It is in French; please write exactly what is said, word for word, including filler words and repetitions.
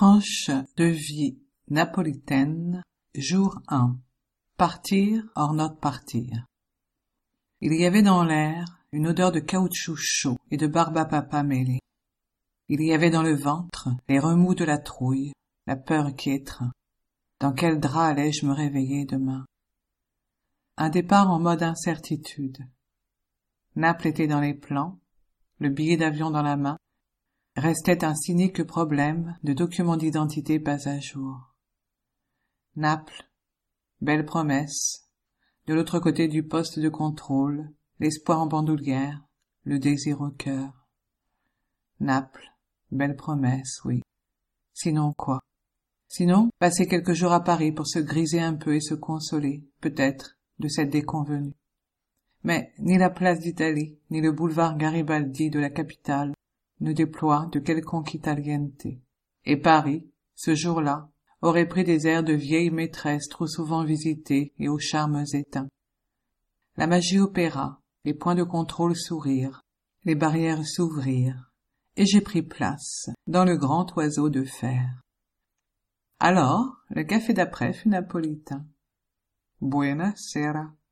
Tranche de vie napolitaine, jour un. Partir or not partir. Il y avait dans l'air une odeur de caoutchouc chaud et de barbe à papa mêlée. Il y avait dans le ventre les remous de la trouille, la peur qui étreint. Dans quel drap allais-je me réveiller demain? Un départ en mode incertitude. Naples était dans les plans, le billet d'avion dans la main. Restait un cynique problème de documents d'identité pas à jour. Naples, belle promesse, de l'autre côté du poste de contrôle, l'espoir en bandoulière, le désir au cœur. Naples, belle promesse, oui. Sinon quoi? Sinon, passer quelques jours à Paris pour se griser un peu et se consoler, peut-être, de cette déconvenue. Mais ni la place d'Italie, ni le boulevard Garibaldi de la capitale ne déploient de quelconque italienneté. Et Paris, ce jour-là, aurait pris des airs de vieille maîtresse trop souvent visitée et aux charmes éteints. La magie opéra, les points de contrôle s'ouvrirent, les barrières s'ouvrirent, et j'ai pris place dans le grand oiseau de fer. Alors, le café d'après fut napolitain. Buona sera.